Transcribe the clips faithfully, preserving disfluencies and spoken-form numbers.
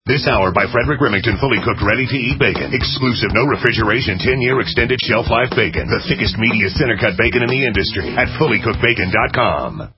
This hour by Frederick Remington, fully cooked, ready-to-eat bacon. Exclusive, no refrigeration, ten-year extended shelf life bacon. The thickest, meatiest, center-cut bacon in the industry at fully cooked bacon dot com.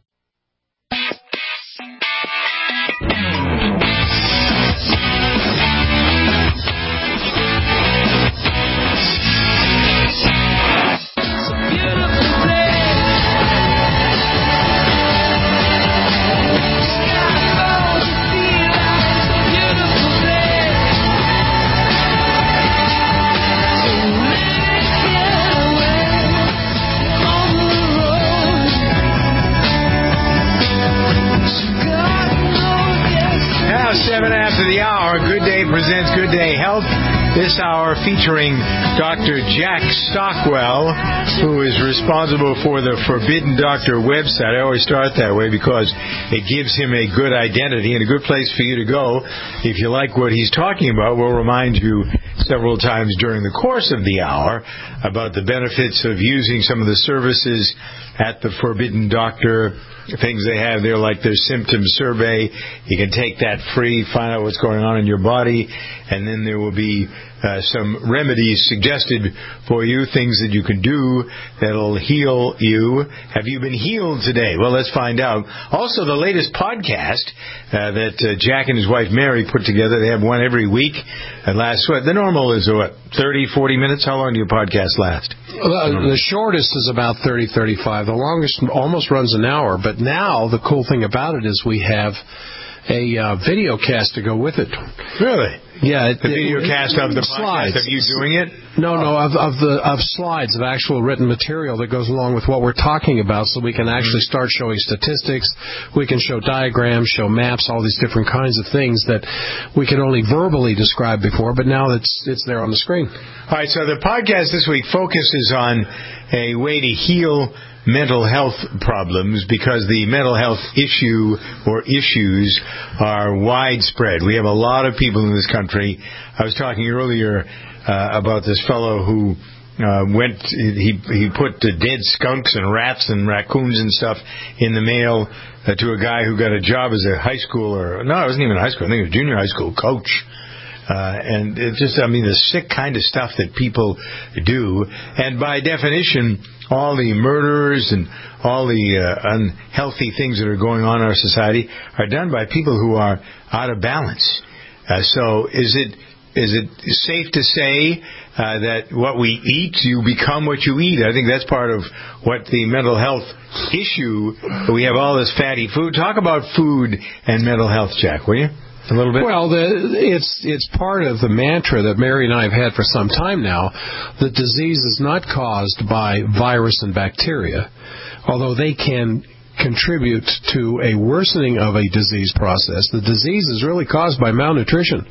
Seven after the hour, Good Day presents Good Day Health. This hour featuring Doctor Jack Stockwell, who is responsible for the Forbidden Doctor website. I always start that way because it gives him a good identity and a good place for you to go. If you like what he's talking about, we'll remind you several times during the course of the hour about the benefits of using some of the services at the Forbidden Doctor. Things they have there, like their symptom survey. You can take that free, find out what's going on in your body, and then there will be uh, some remedies suggested for you, things that you can do that'll heal you. Have you been healed today? Well, let's find out. Also, the latest podcast uh, that uh, Jack and his wife Mary put together. They have one every week. And last, what, the normal is, what, thirty, forty minutes? How long do your podcasts last? Uh, the shortest is about thirty, thirty-five. The longest almost runs an hour. But now the cool thing about it is we have a uh, video cast to go with it. Really? Yeah. The it, video it, cast of the slides. podcast of you doing it? No, no, of, of the of slides, of actual written material that goes along with what we're talking about, so we can actually start showing statistics. We can show diagrams, show maps, all these different kinds of things that we could only verbally describe before, but now it's it's there on the screen. All right, so the podcast this week focuses on a way to heal mental health problems, because the mental health issue or issues are widespread. We have a lot of people in this country. I was talking earlier uh, about this fellow who uh, went, he he put uh, dead skunks and rats and raccoons and stuff in the mail uh, to a guy who got a job as a high school, or no, it wasn't even high school, I think it was junior high school coach. Uh, and it's just, I mean, the sick kind of stuff that people do. And by definition, all the murderers and all the uh, unhealthy things that are going on in our society are done by people who are out of balance. Uh, so is it is it safe to say uh, that what we eat, you become what you eat? I think that's part of what the mental health issue, we have all this fatty food. Talk about food and mental health, Jack, will you? A little bit? Well, the, it's it's part of the mantra that Mary and I have had for some time now. The disease is not caused by virus and bacteria, although they can contribute to a worsening of a disease process. The disease is really caused by malnutrition.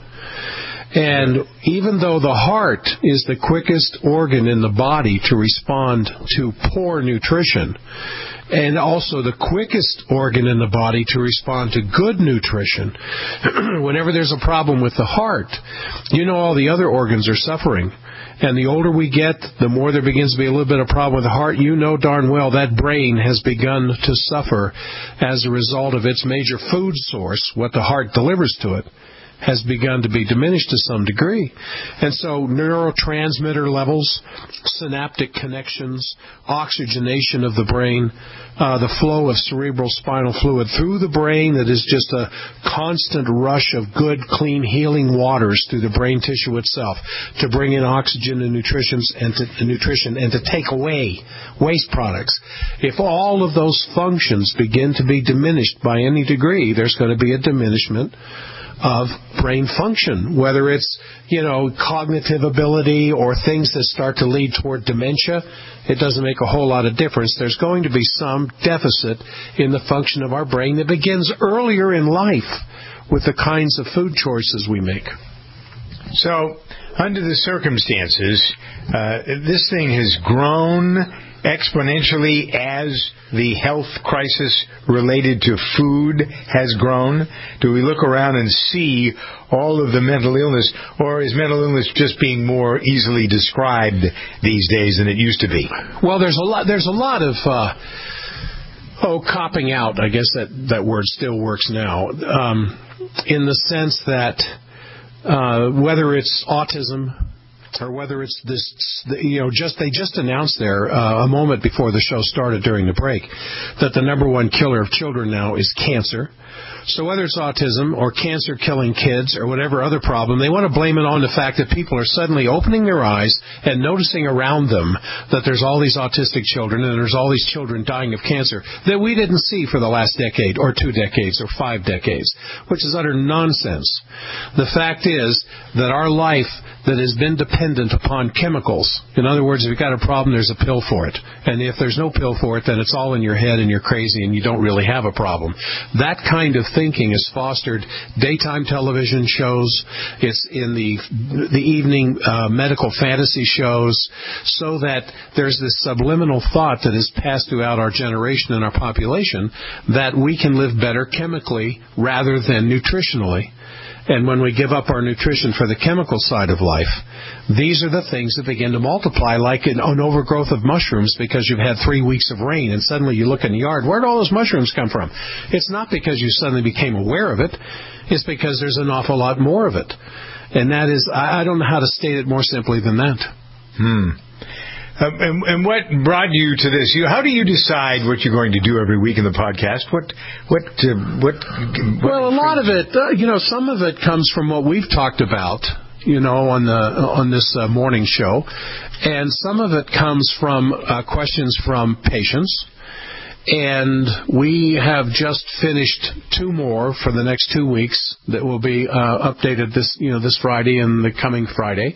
And even though the heart is the quickest organ in the body to respond to poor nutrition, and also the quickest organ in the body to respond to good nutrition, whenever there's a problem with the heart, you know all the other organs are suffering. And the older we get, the more there begins to be a little bit of problem with the heart. You know darn well that brain has begun to suffer as a result of its major food source, what the heart delivers to it, has begun to be diminished to some degree. And so neurotransmitter levels, synaptic connections, oxygenation of the brain, uh, the flow of cerebral spinal fluid through the brain that is just a constant rush of good, clean, healing waters through the brain tissue itself to bring in oxygen and nutrition and to, and nutrition and to take away waste products. If all of those functions begin to be diminished by any degree, there's going to be a diminishment of brain function, whether it's, you know, cognitive ability or things that start to lead toward dementia. It doesn't make a whole lot of difference. There's going to be some deficit in the function of our brain that begins earlier in life with the kinds of food choices we make. So, under the circumstances, uh, this thing has grown exponentially as the health crisis related to food has grown. Do we look around and see all of the mental illness, or is mental illness just being more easily described these days than it used to be? Well, there's a lot. There's a lot of uh, oh, copping out. I guess that that word still works now, um, in the sense that uh, whether it's autism or whether it's this, you know, just they just announced there uh, a moment before the show started during the break that the number one killer of children now is cancer. So whether it's autism or cancer killing kids or whatever other problem, they want to blame it on the fact that people are suddenly opening their eyes and noticing around them that there's all these autistic children and there's all these children dying of cancer that we didn't see for the last decade or two decades or five decades, which is utter nonsense. The fact is that our life that has been dependent upon chemicals, in other words, if you've got a problem, there's a pill for it. And if there's no pill for it, then it's all in your head and you're crazy and you don't really have a problem. That kind of thinking has fostered daytime television shows. It's in the the evening uh, medical fantasy shows, so that there's this subliminal thought that is passed throughout our generation and our population that we can live better chemically rather than nutritionally. And when we give up our nutrition for the chemical side of life, these are the things that begin to multiply like an, an overgrowth of mushrooms because you've had three weeks of rain and suddenly you look in the yard. Where did all those mushrooms come from? It's not because you suddenly became aware of it. It's because there's an awful lot more of it. And that is, I, I don't know how to state it more simply than that. Hmm. Uh, and, and what brought you to this? You, how do you decide what you're going to do every week in the podcast? What, what, uh, what? what well, a lot of it, uh, you know, some of it comes from what we've talked about, you know, on the on this uh, morning show, and some of it comes from uh, questions from patients. And we have just finished two more for the next two weeks that will be uh, updated this, you know, this Friday and the coming Friday,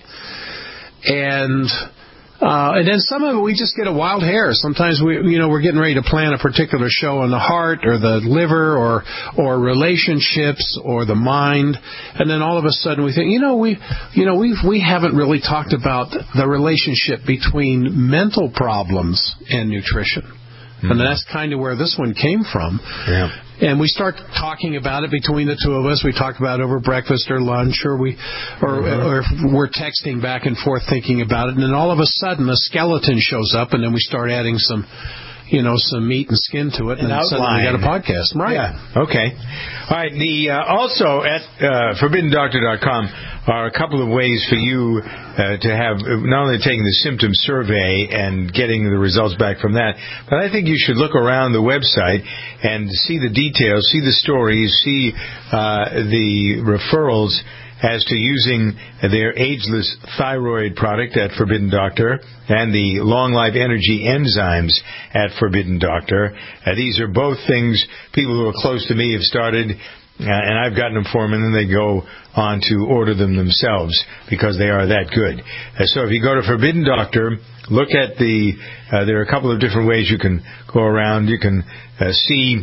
and. Uh, and then some of it we just get a wild hair. Sometimes we, you know, we're getting ready to plan a particular show on the heart or the liver or or relationships or the mind, and then all of a sudden we think, you know, we, you know, we we haven't really talked about the relationship between mental problems and nutrition. Mm-hmm. And that's kind of where this one came from. Yeah. And we start talking about it between the two of us. We talk about it over breakfast or lunch, or we, or, mm-hmm. or if we're texting back and forth thinking about it. And then all of a sudden, a skeleton shows up, and then we start adding some, you know, some meat and skin to it, and then suddenly we got a podcast. Right? Yeah. Okay. All right. The uh, also at uh, forbidden doctor dot com are a couple of ways for you uh, to have not only taking the symptom survey and getting the results back from that, but I think you should look around the website and see the details, see the stories, see uh, the referrals as to using their ageless thyroid product at Forbidden Doctor and the Long Life Energy enzymes at Forbidden Doctor. Uh, these are both things people who are close to me have started, uh, and I've gotten them for them, and then they go on to order them themselves because they are that good. Uh, so if you go to Forbidden Doctor, look at the, uh, there are a couple of different ways you can go around. You can uh, see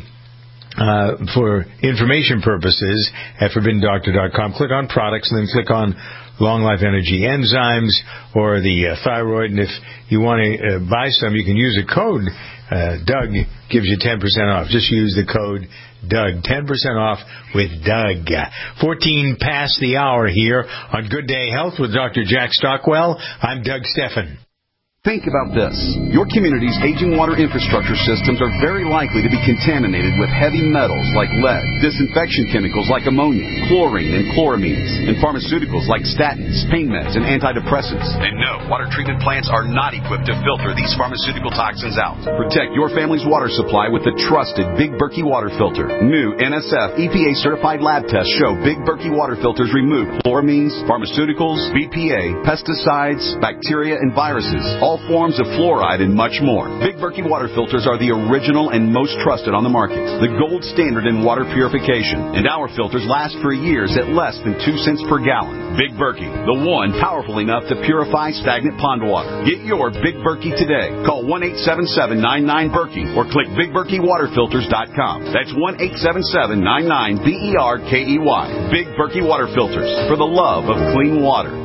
Uh, for information purposes at forbidden doctor dot com. Click on products and then click on Long Life Energy enzymes or the uh, thyroid. And if you want to uh, buy some, you can use a code. Uh, Doug gives you ten percent off. Just use the code Doug. ten percent off with Doug. fourteen past the hour here on Good Day Health with Doctor Jack Stockwell. I'm Doug Steffen. Think about this. Your community's aging water infrastructure systems are very likely to be contaminated with heavy metals like lead, disinfection chemicals like ammonia, chlorine and chloramines, and pharmaceuticals like statins, pain meds, and antidepressants. And no, water treatment plants are not equipped to filter these pharmaceutical toxins out. Protect your family's water supply with the trusted Big Berkey water filter. New N S F E P A-certified lab tests show Big Berkey water filters remove chloramines, pharmaceuticals, B P A, pesticides, bacteria, and viruses, all forms of fluoride, and much more. Big Berkey water filters are the original and most trusted on the market, the gold standard in water purification, and our filters last for years at less than two cents per gallon. Big Berkey, the one powerful enough to purify stagnant pond water. Get your Big Berkey today. Call one eight seven seven, nine nine, Berkey or click big berkey water filters dot com. That's one eight seven seven, nine nine, B E R K E Y. Big Berkey water filters, for the love of clean water.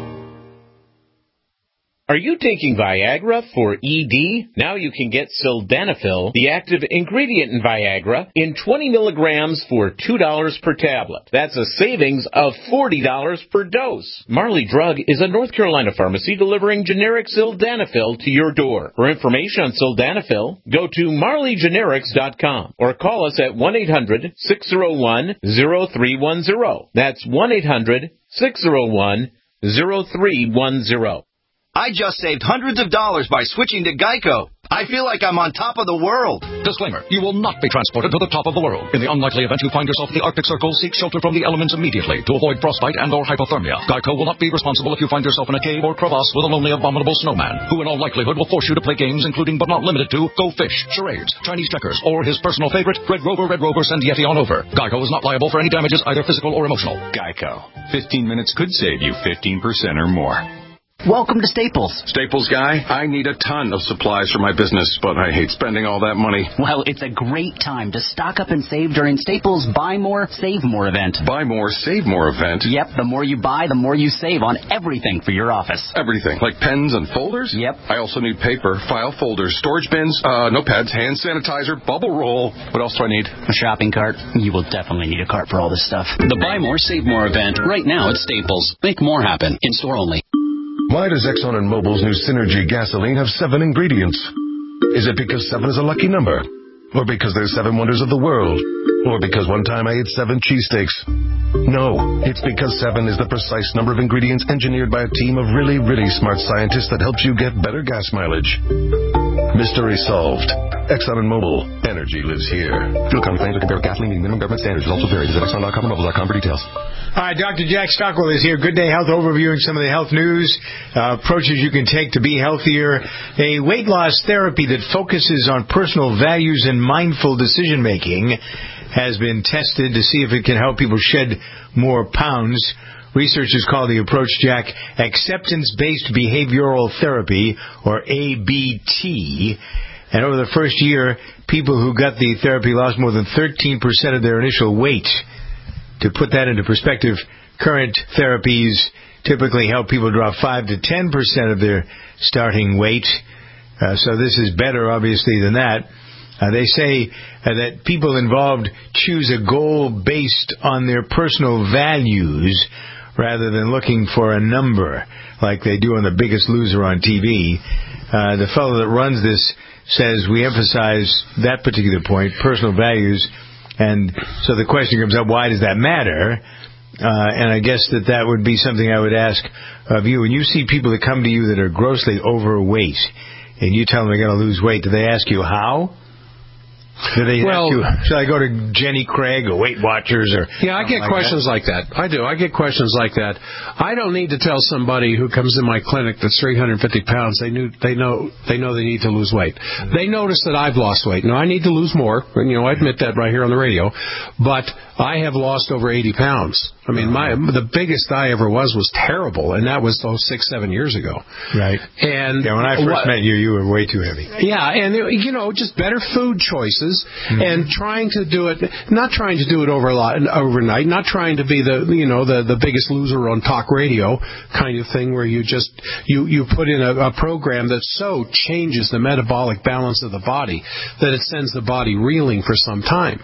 Are you taking Viagra for E D? Now you can get Sildenafil, the active ingredient in Viagra, in twenty milligrams for two dollars per tablet. That's a savings of forty dollars per dose. Marley Drug is a North Carolina pharmacy delivering generic Sildenafil to your door. For information on Sildenafil, go to marley generics dot com or call us at one eight hundred, six oh one, oh three one oh. That's one eight hundred, six oh one, oh three one oh. I just saved hundreds of dollars by switching to Geico. I feel like I'm on top of the world. Disclaimer. You will not be transported to the top of the world. In the unlikely event you find yourself in the Arctic Circle, seek shelter from the elements immediately to avoid frostbite and or hypothermia. Geico will not be responsible if you find yourself in a cave or crevasse with a lonely, abominable snowman, who in all likelihood will force you to play games including but not limited to Go Fish, charades, Chinese checkers, or his personal favorite, Red Rover, Red Rover, send Yeti on over. Geico is not liable for any damages, either physical or emotional. Geico. fifteen minutes could save you fifteen percent or more. Welcome to Staples. Staples guy, I need a ton of supplies for my business, but I hate spending all that money. Well, it's a great time to stock up and save during Staples' Buy More, Save More event. Buy More, Save More event? Yep, the more you buy, the more you save on everything for your office. Everything? Like pens and folders? Yep. I also need paper, file folders, storage bins, uh, notepads, hand sanitizer, bubble roll. What else do I need? A shopping cart. You will definitely need a cart for all this stuff. The Buy More, Save More event right now at Staples. Make more happen. In store only. Why does Exxon and Mobil's new Synergy gasoline have seven ingredients? Is it because seven is a lucky number? Or because there's seven wonders of the world? Or because one time I ate seven cheesesteaks? No, it's because seven is the precise number of ingredients engineered by a team of really, really smart scientists that helps you get better gas mileage. Mystery solved. Exxon and Mobil. Energy lives here. Fuel economy claims are compared with gasoline meeting minimum government standards. Results will vary. Visit Exxon dot com or Mobil dot com for details. Hi, Doctor Jack Stockwell is here. Good Day Health overviewing some of the health news, uh, approaches you can take to be healthier. A weight loss therapy that focuses on personal values and mindful decision-making has been tested to see if it can help people shed more pounds. Researchers call the approach, Jack, acceptance-based behavioral therapy, or A B T. And over the first year, people who got the therapy lost more than thirteen percent of their initial weight. To put that into perspective, current therapies typically help people drop five to ten percent of their starting weight. Uh, so this is better, obviously, than that. Uh, they say uh, that people involved choose a goal based on their personal values rather than looking for a number like they do on The Biggest Loser on T V. Uh, the fellow that runs this says we emphasize that particular point, personal values. And so the question comes up, why does that matter? Uh, and I guess that that would be something I would ask of you. When you see people that come to you that are grossly overweight, and you tell them they're going to lose weight, do they ask you how? Do they well, ask you, should I go to Jenny Craig or Weight Watchers? Or yeah, I get like questions that? like that. I do. I get questions like that. I don't need to tell somebody who comes in my clinic that's three hundred fifty pounds. They knew they know they know they need to lose weight. They notice that I've lost weight. Now I need to lose more, and you know I admit that right here on the radio. But I have lost over eighty pounds. I mean, my the biggest I ever was was terrible, and that was those six, seven years ago. Right. And yeah, when I first what, met you, you were way too heavy. Yeah, and you know, just better food choices, mm-hmm. and trying to do it, not trying to do it over a lot, overnight, not trying to be the you know the the biggest loser on talk radio kind of thing, where you just you you put in a, a program that so changes the metabolic balance of the body that it sends the body reeling for some time.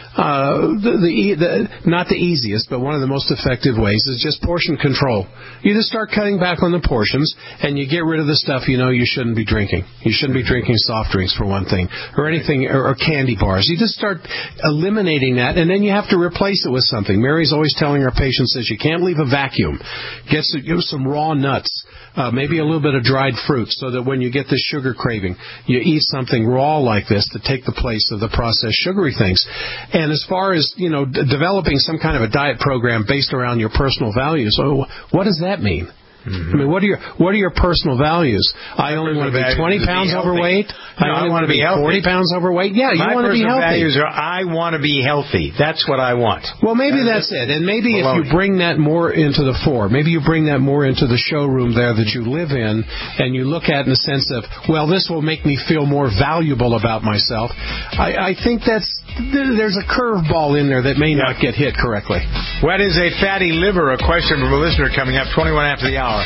Uh, the, the, the, not the easiest, but one of the most effective ways is just portion control. You just start cutting back on the portions, and you get rid of the stuff you know you shouldn't be drinking. You shouldn't be drinking soft drinks, for one thing, or anything, or, or candy bars. You just start eliminating that, and then you have to replace it with something. Mary's always telling her patients that you can't leave a vacuum. Get some, give some raw nuts. Uh, maybe a little bit of dried fruit, so that when you get this sugar craving, you eat something raw like this to take the place of the processed sugary things. And as far as, you know, d- developing some kind of a diet program based around your personal values, so what does that mean? Mm-hmm. I mean, what are your what are your personal values? I only want to be twenty pounds overweight. No, I only I want to be forty pounds overweight. Yeah, you My want to be healthy. My personal values are I want to be healthy. That's what I want. Well, maybe that's it. And maybe if you bring that more into the fore, maybe you bring that more into the showroom there that you live in, and you look at it in the sense of, well, this will make me feel more valuable about myself. I, I think that's there's a curveball in there that may not get hit correctly. What is a fatty liver? A question from a listener coming up twenty-one after the hour.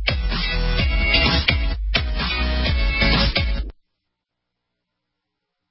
You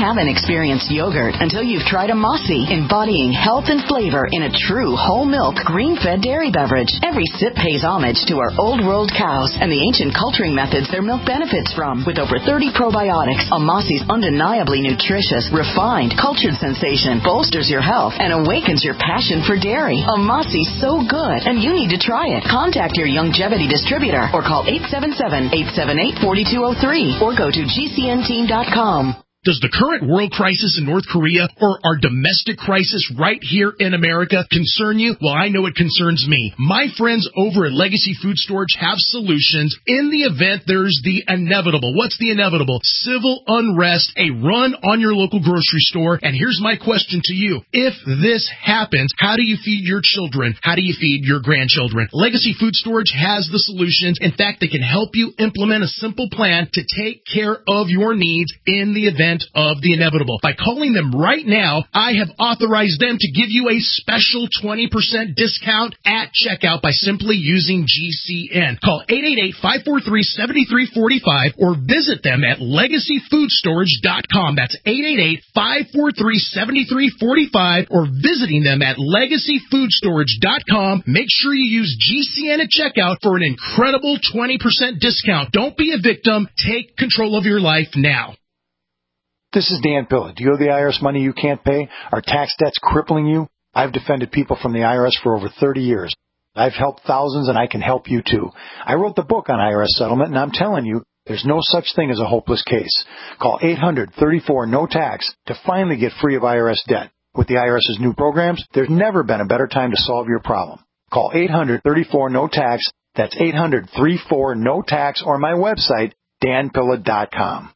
haven't experienced yogurt until you've tried a Mossy, embodying health and flavor in a true whole milk, green-fed dairy beverage. Every sip pays homage to our old world cows and the ancient culturing methods their milk benefits from. With over thirty probiotics, a Mossy's undeniably nutritious, refined, cultured sensation bolsters your health and awakens your passion for dairy. A Mossy's so good, and you need to try it. Contact your Youngevity distributor or call eight seven seven, eight seven eight, four two zero three or go to G C N team dot com. Does the current world crisis in North Korea or our domestic crisis right here in America concern you? Well, I know it concerns me. My friends over at Legacy Food Storage have solutions in the event there's the inevitable. What's the inevitable? Civil unrest, a run on your local grocery store. And here's my question to you. If this happens, how do you feed your children? How do you feed your grandchildren? Legacy Food Storage has the solutions. In fact, they can help you implement a simple plan to take care of your needs in the event of the inevitable. By calling them right now, I have authorized them to give you a special twenty percent discount at checkout by simply using G C N. Call eight eight eight, five four three, seven three four five or visit them at legacy food storage dot com. That's eight eight eight, five four three, seven three four five or visiting them at legacy food storage dot com. Make sure you use G C N at checkout for an incredible twenty percent discount. Don't be a victim. Take control of your life now. This is Dan Pilla. Do you owe the I R S money you can't pay? Are tax debts crippling you? I've defended people from the I R S for over thirty years. I've helped thousands, and I can help you too. I wrote the book on I R S settlement, and I'm telling you, there's no such thing as a hopeless case. Call eight hundred, thirty-four, no tax to finally get free of I R S debt. With the IRS's new programs, there's never been a better time to solve your problem. Call eight hundred, thirty-four, no tax. That's eight hundred, thirty-four, no tax, or my website, dan pilla dot com.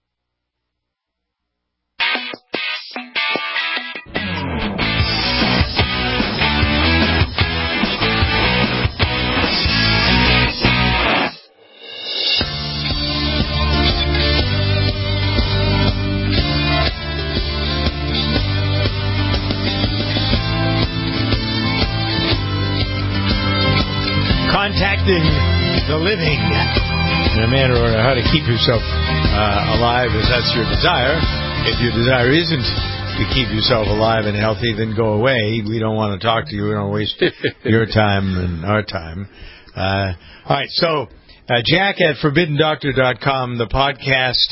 Contacting the living in a manner or how to keep yourself uh, alive, if that's your desire. If your desire isn't to keep yourself alive and healthy, then go away. We don't want to talk to you. We don't waste your time and our time. Uh, all right, so uh, Jack at forbidden doctor dot com, the podcast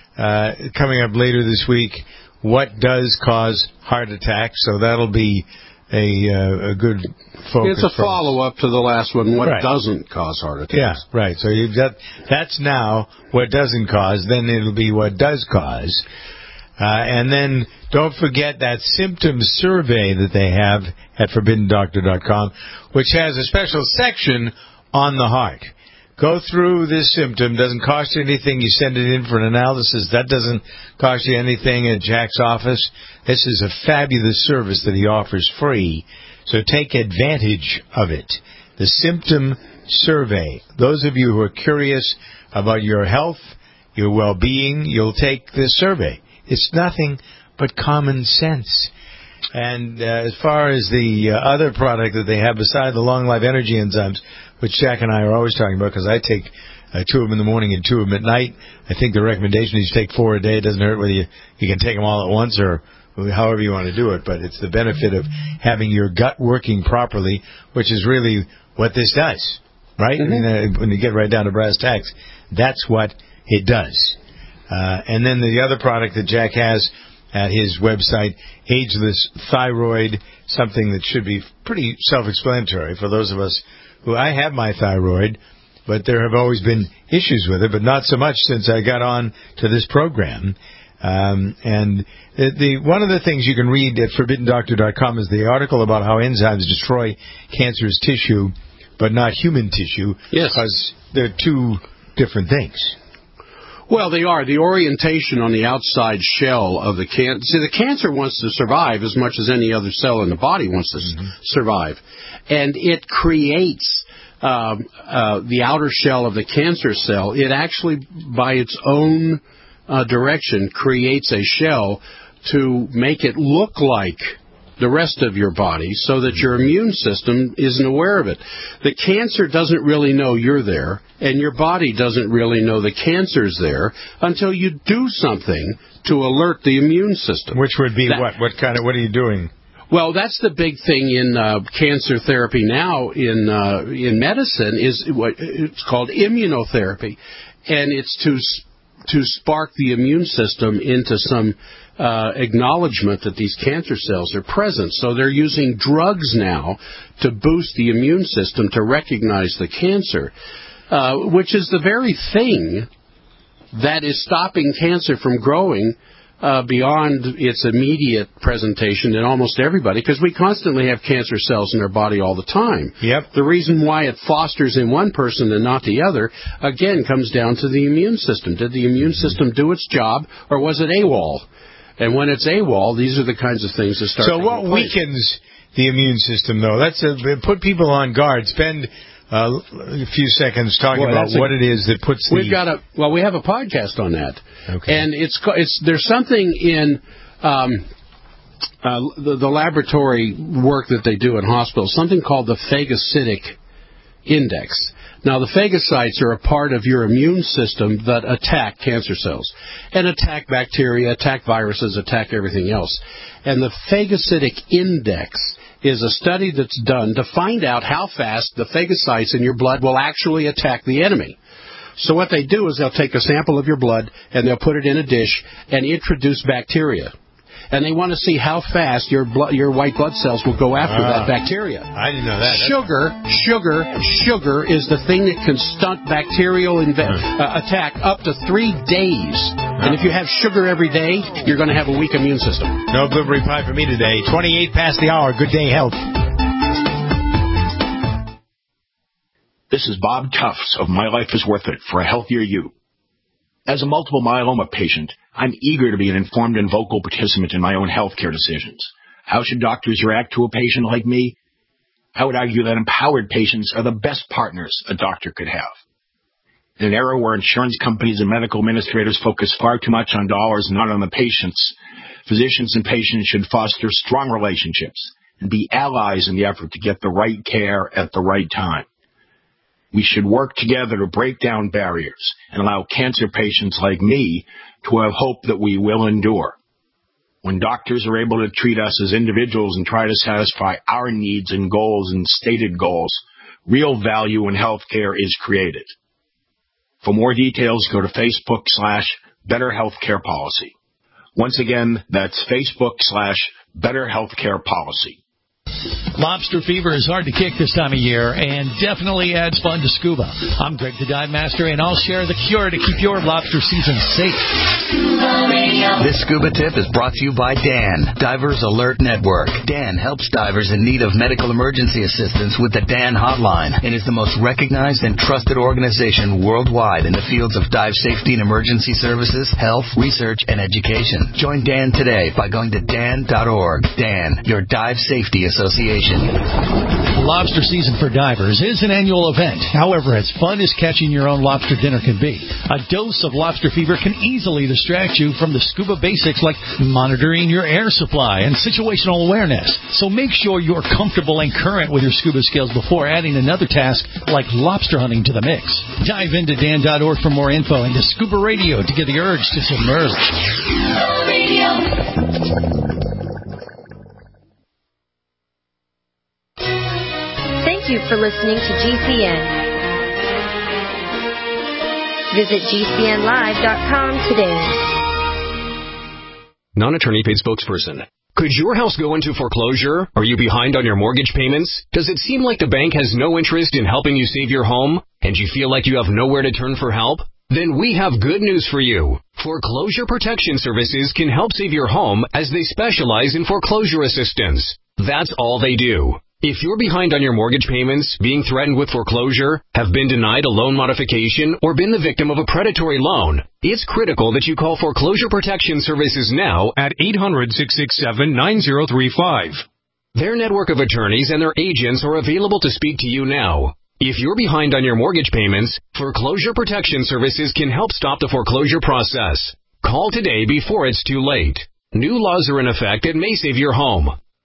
uh, coming up later this week, What Does Cause Heart Attacks? So that'll be a, uh, a good focus. It's a follow-up to the last one, What right. Doesn't Cause Heart Attacks. Yeah, right. So you've got, that's now what doesn't cause, then it'll be what does cause. Uh, and then don't forget that symptom survey that they have at forbidden doctor dot com, which has a special section on the heart. Go through this symptom. Doesn't cost you anything. You send it in for an analysis. That doesn't cost you anything at Jack's office. This is a fabulous service that he offers free. So take advantage of it. The symptom survey. Those of you who are curious about your health, your well-being, you'll take this survey. It's nothing but common sense. And uh, as far as the uh, other product that they have beside the Long Life Energy Enzymes, which Jack and I are always talking about, because I take uh, two of them in the morning and two of them at night. I think the recommendation is you take four a day. It doesn't hurt whether you, you can take them all at once or however you want to do it, but it's the benefit of having your gut working properly, which is really what this does, right? Mm-hmm. I mean, uh, when you get right down to brass tacks, that's what it does. Uh, and then the other product that Jack has at his website, Ageless Thyroid, something that should be pretty self-explanatory for those of us who, I have my thyroid, but there have always been issues with it, but not so much since I got on to this program. Um, and the, the one of the things you can read at forbidden doctor dot com is the article about how enzymes destroy cancerous tissue, but not human tissue, yes, because they're two different things. Well, they are. The orientation on the outside shell of the cancer. See, the cancer wants to survive as much as any other cell in the body wants to mm-hmm. s- survive. And it creates um, uh, the outer shell of the cancer cell. It actually, by its own uh, direction, creates a shell to make it look like the rest of your body so that your immune system isn't aware of it. The cancer doesn't really know you're there, and your body doesn't really know the cancer's there until you do something to alert the immune system. Which would be that, what? What kind of, what are you doing? Well, that's the big thing in uh, cancer therapy now in uh, in medicine is what it's called immunotherapy, and it's to to spark the immune system into some uh, acknowledgement that these cancer cells are present. So they're using drugs now to boost the immune system to recognize the cancer, uh, which is the very thing that is stopping cancer from growing Uh, beyond its immediate presentation in almost everybody, because we constantly have cancer cells in our body all the time. Yep. The reason why it fosters in one person and not the other, again, comes down to the immune system. Did the immune system do its job, or was it AWOL? And when it's AWOL, these are the kinds of things that start So what place. weakens the immune system, though? That's a, put people on guard. Spend Uh, a few seconds talking well, about what a, it is that puts the... We've got a... Well, we have a podcast on that. Okay. And it's it's there's something in um, uh, the, the laboratory work that they do in hospitals, something called the phagocytic index. Now, the phagocytes are a part of your immune system that attack cancer cells and attack bacteria, attack viruses, attack everything else. And the phagocytic index is a study that's done to find out how fast the phagocytes in your blood will actually attack the enemy. So what they do is they'll take a sample of your blood and they'll put it in a dish and introduce bacteria. And they want to see how fast your blood, your white blood cells will go after uh, that bacteria. I didn't know that. Sugar, sugar, sugar is the thing that can stunt bacterial inve- uh, attack up to three days. Uh, and if you have sugar every day, you're going to have a weak immune system. No blueberry pie for me today. twenty-eight past the hour. Good day, health. This is Bob Tufts of My Life is Worth It for a Healthier You. As a multiple myeloma patient, I'm eager to be an informed and vocal participant in my own healthcare decisions. How should doctors react to a patient like me? I would argue that empowered patients are the best partners a doctor could have. In an era where insurance companies and medical administrators focus far too much on dollars and not on the patients, physicians and patients should foster strong relationships and be allies in the effort to get the right care at the right time. We should work together to break down barriers and allow cancer patients like me to have hope that we will endure. When doctors are able to treat us as individuals and try to satisfy our needs and goals and stated goals, real value in healthcare is created. For more details, go to Facebook slash Better Healthcare Policy. Once again, that's Facebook slash Better Healthcare Policy. Lobster fever is hard to kick this time of year and definitely adds fun to scuba. I'm Greg the Dive Master, and I'll share the cure to keep your lobster season safe. This scuba tip is brought to you by D A N, Divers Alert Network. D A N helps divers in need of medical emergency assistance with the D A N hotline and is the most recognized and trusted organization worldwide in the fields of dive safety and emergency services, health, research, and education. Join D A N today by going to D A N dot org. D A N, your dive safety association. Lobster season for divers is an annual event. However, as fun as catching your own lobster dinner can be, a dose of lobster fever can easily distract you from the scuba basics like monitoring your air supply and situational awareness. So make sure you're comfortable and current with your scuba skills before adding another task like lobster hunting to the mix. Dive into D A N dot org for more info and to Scuba Radio to get the urge to submerge. Thank you for listening to G C N. Visit G C N live dot com today. Non-attorney paid spokesperson. Could your house go into foreclosure? Are you behind on your mortgage payments? Does it seem like the bank has no interest in helping you save your home? And you feel like you have nowhere to turn for help? Then we have good news for you. Foreclosure Protection Services can help save your home as they specialize in foreclosure assistance. That's all they do. If you're behind on your mortgage payments, being threatened with foreclosure, have been denied a loan modification, or been the victim of a predatory loan, it's critical that you call Foreclosure Protection Services now at eight hundred, six six seven, nine zero three five. Their network of attorneys and their agents are available to speak to you now. If you're behind on your mortgage payments, Foreclosure Protection Services can help stop the foreclosure process. Call today before it's too late. New laws are in effect that may save your home.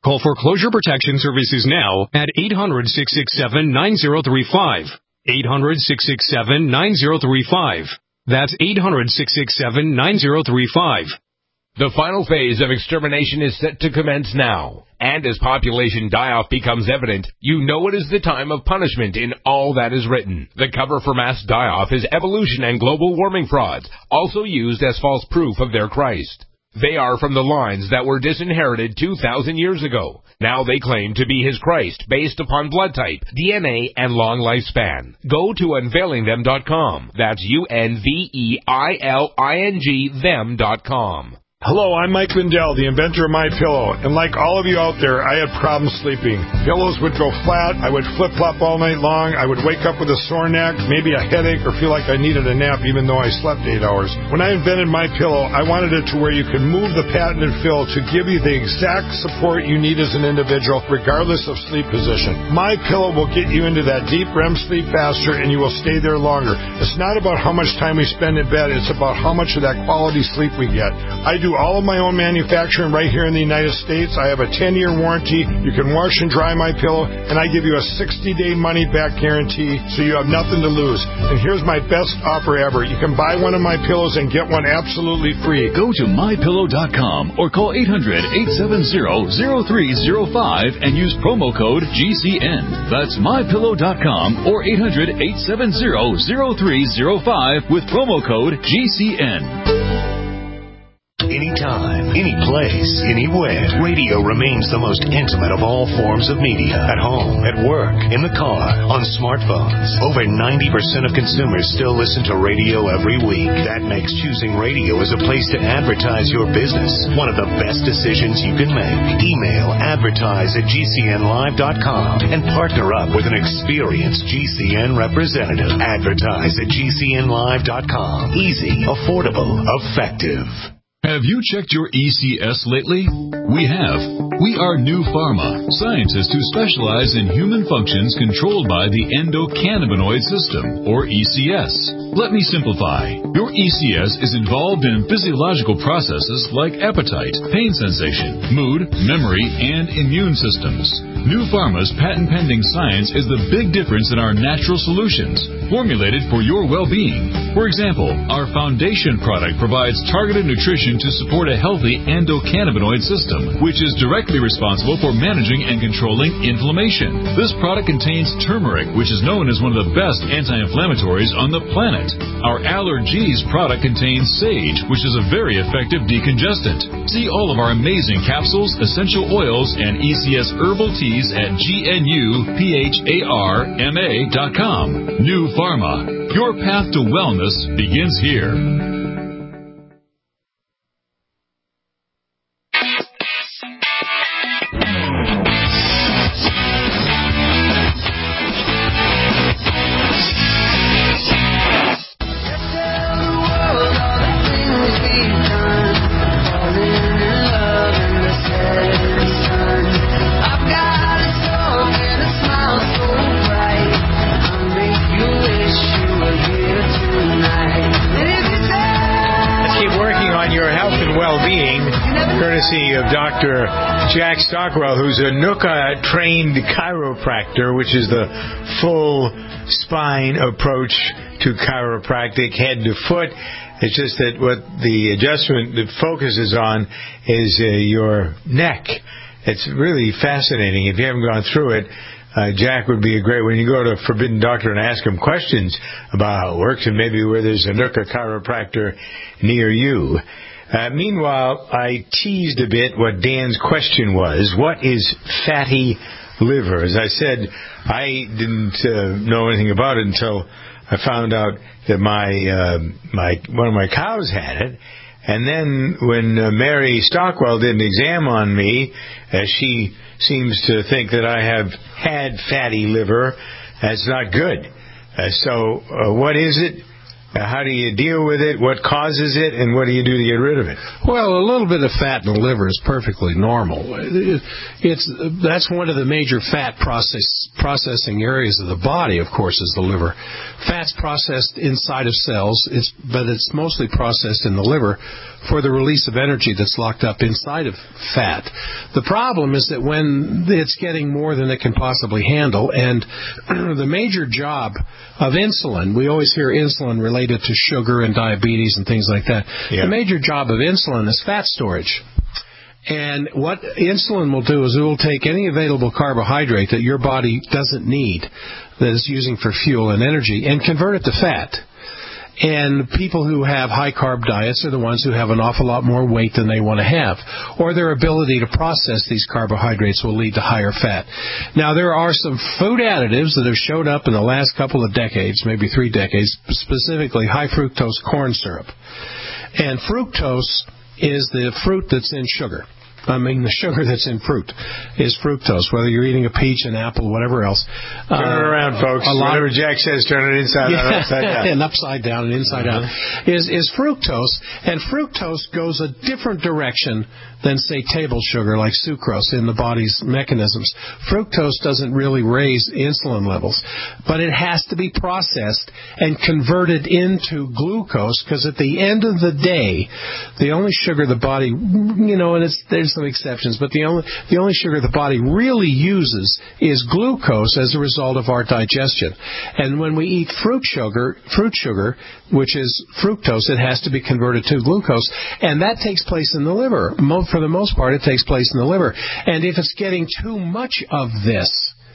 Call Foreclosure Protection Services now at eight hundred, six six seven, nine zero three five. eight hundred, six six seven, nine zero three five. That's eight hundred, six six seven, nine zero three five. The final phase of extermination is set to commence now. And as population die-off becomes evident, you know it is the time of punishment in all that is written. The cover for mass die-off is evolution and global warming frauds, also used as false proof of their Christ. They are from the lines that were disinherited two thousand years ago. Now they claim to be his Christ based upon blood type, D N A, and long lifespan. Go to unveiling them dot com. That's U N V E I L I N G them dot com. Hello, I'm Mike Lindell, the inventor of MyPillow, and like all of you out there, I had problems sleeping. Pillows would go flat, I would flip-flop all night long, I would wake up with a sore neck, maybe a headache, or feel like I needed a nap even though I slept eight hours. When I invented MyPillow, I wanted it to where you could move the patented fill to give you the exact support you need as an individual, regardless of sleep position. MyPillow will get you into that deep R E M sleep faster, and you will stay there longer. It's not about how much time we spend in bed, it's about how much of that quality sleep we get. I do all of my own manufacturing right here in the United States. I have a ten-year warranty. You can wash and dry my pillow, and I give you a sixty-day money-back guarantee, so you have nothing to lose. And here's my best offer ever. You can buy one of my pillows and get one absolutely free. Go to my pillow dot com or call eight hundred, eight seven zero, zero three zero five and use promo code G C N. That's my pillow dot com or eight hundred, eight seven zero, zero three zero five with promo code G C N. Anytime, any place, anywhere, radio remains the most intimate of all forms of media. At home, at work, in the car, on smartphones. Over ninety percent of consumers still listen to radio every week. That makes choosing radio as a place to advertise your business one of the best decisions you can make. Email advertise at G C N live dot com and partner up with an experienced G C N representative. Advertise at G C N live dot com. Easy, affordable, effective. Have you checked your E C S lately? We have. We are New Pharma, scientists who specialize in human functions controlled by the endocannabinoid system, or E C S. Let me simplify. Your E C S is involved in physiological processes like appetite, pain sensation, mood, memory, and immune systems. New Pharma's patent-pending science is the big difference in our natural solutions, formulated for your well-being. For example, our foundation product provides targeted nutrition to support a healthy endocannabinoid system, which is directly responsible for managing and controlling inflammation. This product contains turmeric, which is known as one of the best anti-inflammatories on the planet. Our Allergies product contains sage, which is a very effective decongestant. See all of our amazing capsules, essential oils, and E C S herbal teas at G N U P H A R M A dot com. New Pharma. Your path to wellness begins here. Of Doctor Jack Stockwell, who's a N U C A-trained chiropractor, which is the full spine approach to chiropractic, head to foot. It's just that what the adjustment that focuses on is uh, your neck. It's really fascinating. If you haven't gone through it, uh, Jack would be a great when you go to Forbidden Doctor and ask him questions about how it works and maybe where there's a N U C A chiropractor near you. Uh, meanwhile, I teased a bit what Dan's question was. What is fatty liver? As I said, I didn't uh, know anything about it until I found out that my uh, my one of my cows had it. And then when uh, Mary Stockwell did an exam on me, uh, she seems to think that I have had fatty liver. That's not good. Uh, so uh, what is it? Uh, how do you deal with it? What causes it? And what do you do to get rid of it? Well, a little bit of fat in the liver is perfectly normal. It's that's one of the major fat process processing areas of the body, of course, is the liver. Fat's processed inside of cells, it's, but it's mostly processed in the liver for the release of energy that's locked up inside of fat. The problem is that when it's getting more than it can possibly handle, and the major job of insulin, we always hear insulin related to sugar and diabetes and things like that. Yeah. The major job of insulin is fat storage. And what insulin will do is it will take any available carbohydrate that your body doesn't need, that it's using for fuel and energy, and convert it to fat. And people who have high-carb diets are the ones who have an awful lot more weight than they want to have. Or their ability to process these carbohydrates will lead to higher fat. Now, there are some food additives that have showed up in the last couple of decades, maybe three decades, specifically high-fructose corn syrup. And fructose is the fruit that's in sugar. I mean, the sugar that's in fruit is fructose, whether you're eating a peach, an apple, whatever else. Turn uh, it around, folks. A lot Whatever of, Jack says, turn it inside yeah, out, upside down. And upside down and inside uh-huh. out is, is fructose. And fructose goes a different direction than, say, table sugar like sucrose in the body's mechanisms. Fructose doesn't really raise insulin levels, but it has to be processed and converted into glucose, because at the end of the day, the only sugar the body, you know, and it's, there's some exceptions, but the only the only sugar the body really uses is glucose as a result of our digestion. And when we eat fruit sugar, fruit sugar, which is fructose, it has to be converted to glucose, and that takes place in the liver. For the most part, it takes place in the liver. And if it's getting too much of this,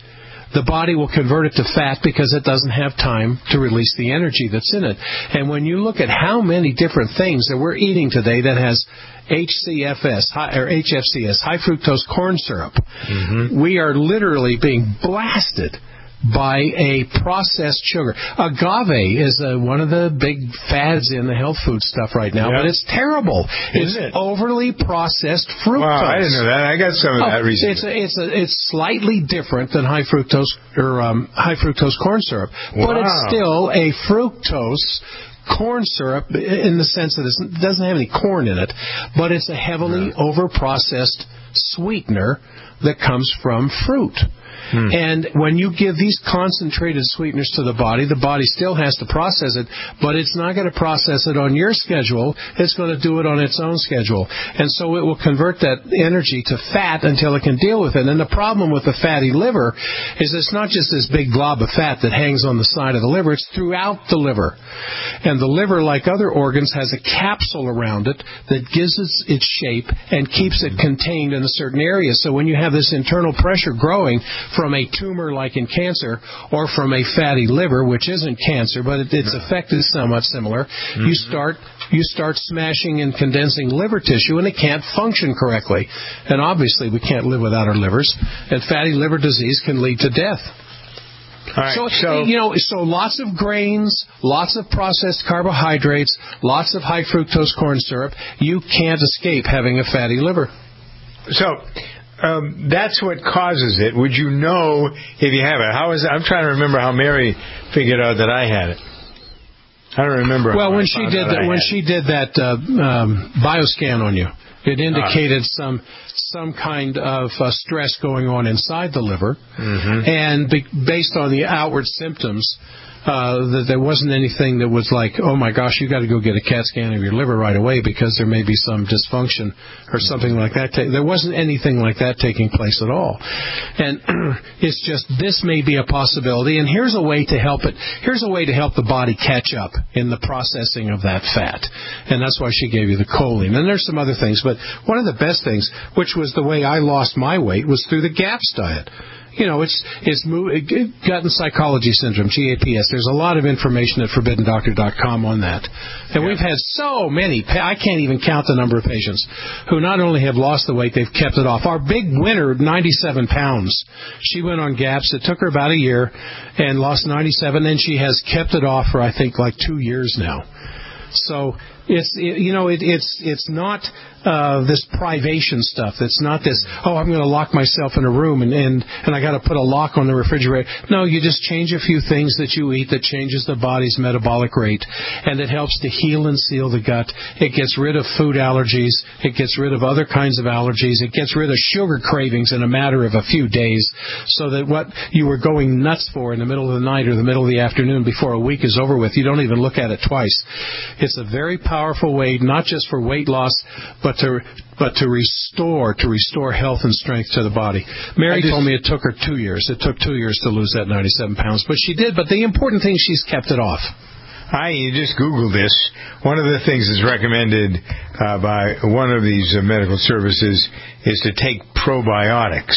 the body will convert it to fat because it doesn't have time to release the energy that's in it. And when you look at how many different things that we're eating today that has H C F S, high, or H F C S, high fructose corn syrup, mm-hmm. we are literally being blasted by a processed sugar. Agave is uh, one of the big fads in the health food stuff right now, yep. but it's terrible. Is it's it? overly processed fructose. Wow, I didn't know that. I got some of oh, that recently. It's a, it's a, it's slightly different than high fructose or um, high fructose corn syrup, wow. but it's still a fructose corn syrup in the sense that it doesn't have any corn in it, but it's a heavily yeah. over-processed sweetener that comes from fruit. Hmm. And when you give these concentrated sweeteners to the body, the body still has to process it, but it's not going to process it on your schedule. It's going to do it on its own schedule. And so it will convert that energy to fat until it can deal with it. And the problem with the fatty liver is it's not just this big glob of fat that hangs on the side of the liver. It's throughout the liver. And the liver, like other organs, has a capsule around it that gives it its shape and keeps it contained in a certain area. So when you have this internal pressure growing from a tumor like in cancer or from a fatty liver, which isn't cancer, but it, its effect is somewhat similar, mm-hmm. you start you start smashing and condensing liver tissue, and it can't function correctly. And obviously we can't live without our livers, and fatty liver disease can lead to death. All right, so, so, you know, so lots of grains, lots of processed carbohydrates, lots of high fructose corn syrup. You can't escape having a fatty liver. So, um, that's what causes it. Would you know if you have it? How is it? I'm trying to remember how Mary figured out that I had it. I don't remember. Well, when she did that, when she did that uh, um, bioscan on you, it indicated uh, some some kind of uh, stress going on inside the liver, mm-hmm. and be, based on the outward symptoms, uh, that there wasn't anything that was like, oh my gosh, you got to go get a CAT scan of your liver right away because there may be some dysfunction or something like that. There wasn't anything like that taking place at all. And it's just, this may be a possibility, and here's a way to help it. Here's a way to help the body catch up in the processing of that fat. And that's why she gave you the choline. And there's some other things, but one of the best things, which was the way I lost my weight, was through the GAPS diet. You know, it's it's gut and psychology syndrome, G A P S. There's a lot of information at forbidden doctor dot com on that. And yeah. we've had so many, I can't even count the number of patients who not only have lost the weight, they've kept it off. Our big winner, ninety-seven pounds. She went on GAPS. It took her about a year and lost ninety-seven, and she has kept it off for, I think, like two years now. So It's it, you know it, it's it's not uh, this privation stuff. It's not this. Oh, I'm going to lock myself in a room and and, and I got to put a lock on the refrigerator. No, you just change a few things that you eat that changes the body's metabolic rate, and it helps to heal and seal the gut. It gets rid of food allergies. It gets rid of other kinds of allergies. It gets rid of sugar cravings in a matter of a few days, so that what you were going nuts for in the middle of the night or the middle of the afternoon before a week is over with, you don't even look at it twice. It's a very powerful way, not just for weight loss, but to but to restore to restore health and strength to the body. Mary just, told me it took her two years. It took two years to lose that ninety-seven pounds, but she did. But the important thing, she's kept it off. I just Googled this. One of the things that's recommended uh, by one of these uh, medical services is to take probiotics.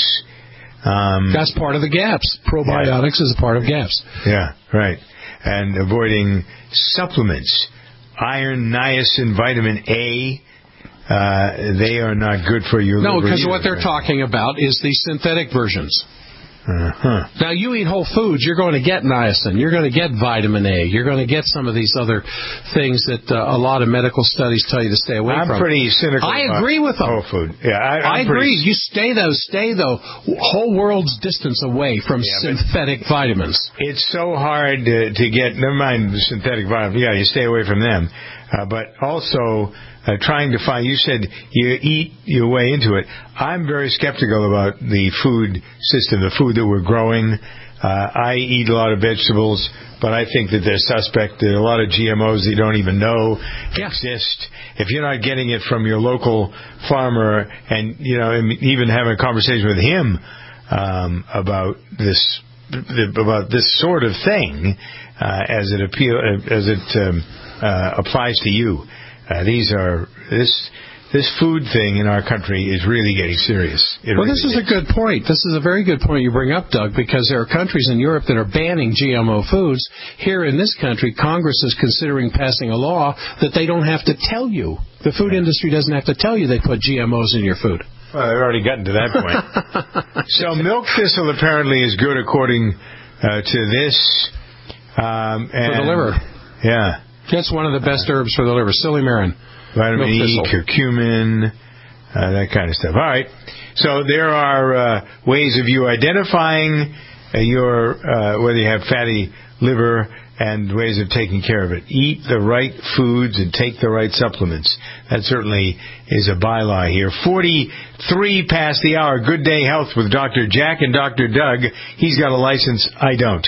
Um, That's part of the GAPS. Probiotics yeah. is a part of GAPS. Yeah, right. And avoiding supplements. Iron, niacin, vitamin A, uh, they are not good for your no, liver. No, because either. what they're talking about is the synthetic versions. Uh-huh. Now, you eat whole foods, you're going to get niacin, you're going to get vitamin A, you're going to get some of these other things that uh, a lot of medical studies tell you to stay away I'm from. I'm pretty cynical I agree with them. Whole food. Yeah, I, I agree. You stay though, stay though, whole world's distance away from yeah, synthetic vitamins. It's so hard to, to get. Never mind the synthetic vitamins. Yeah, you stay away from them, uh, but also. Uh, trying to find, you said you eat your way into it. I'm very skeptical about the food system, the food that we're growing. Uh, I eat a lot of vegetables, but I think that they're suspect. There are a lot of G M Os that you don't even know yeah. exist. If you're not getting it from your local farmer and, you know, even having a conversation with him um, about this about this sort of thing uh, as it appeal as it um, uh, applies to you. Uh, these are this this food thing in our country is really getting serious. It well, really this is, is a good point. This is a very good point you bring up, Doug, because there are countries in Europe that are banning G M O foods. Here in this country, Congress is considering passing a law that they don't have to tell you. The food industry doesn't have to tell you they put G M Os in your food. Well, they've already gotten to that point. So milk thistle apparently is good according uh, to this. Um, and, For the liver. Yeah. That's one of the best herbs for the liver. Silymarin. Vitamin E, curcumin, uh, that kind of stuff. All right. So there are uh, ways of you identifying uh, your uh, whether you have fatty liver and ways of taking care of it. Eat the right foods and take the right supplements. That certainly is a bylaw here. forty-three past the hour. Good Day Health with Doctor Jack and Doctor Doug. He's got a license. I don't.